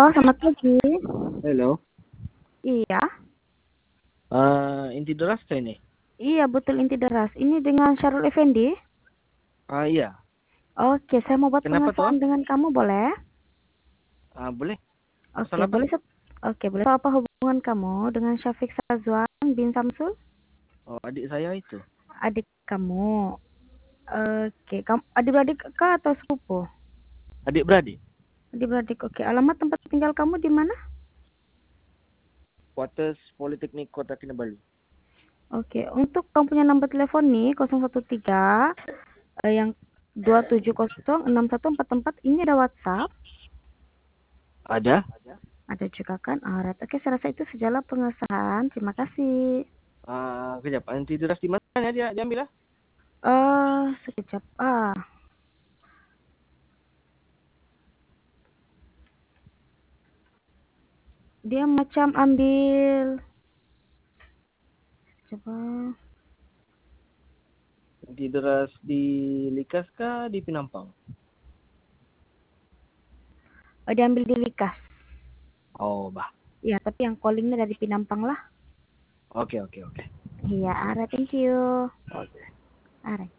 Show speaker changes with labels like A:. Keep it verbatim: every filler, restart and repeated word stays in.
A: Halo, selamat pagi.
B: Halo.
A: Iya.
B: Uh, Inti Deras ini?
A: Iya, betul Inti Deras. Ini dengan Syarul Effendi?
B: Ah iya.
A: Oke, saya mau buat
B: Kenapa tuh?
A: pengesahan dengan kamu, boleh?
B: Ah boleh.
A: Oke,
B: Pasal apa
A: boleh.
B: tuh?
A: Oke, boleh. Apa hubungan kamu dengan Syafiq Sazwan bin Samsul?
B: Oh, adik saya itu.
A: Adik kamu. Oke, kamu adik-beradik kah atau sepupu?
B: Adik beradik.
A: Adik-beradik. Oke, alamat tempat tinggal kamu di mana?
B: Kuartus Politeknik Kota Kinabalu.
A: Oke, untuk kamu punya nomor telepon nih nol satu tiga eh, yang dua tujuh nol enam satu empat empat, ini ada WhatsApp.
B: Ada?
A: Ada juga kan? Alright. Oke, saya rasa itu sejalan pengesahan. Terima kasih.
B: Ah, uh, kejap. Inti Deras di mana dia diambil lah?
A: Eh, uh, sekejap. Ah. Dia macam ambil. Coba.
B: Inti Deras di Likas kah di Pinampang?
A: Oh, dia ambil di Likas.
B: Oh, bah.
A: Ya, tapi yang callingnya dari Pinampang lah.
B: Oke, okay, oke, okay, oke. Okay.
A: Iya, alright. Thank you.
B: Oke. Okay.
A: Alright.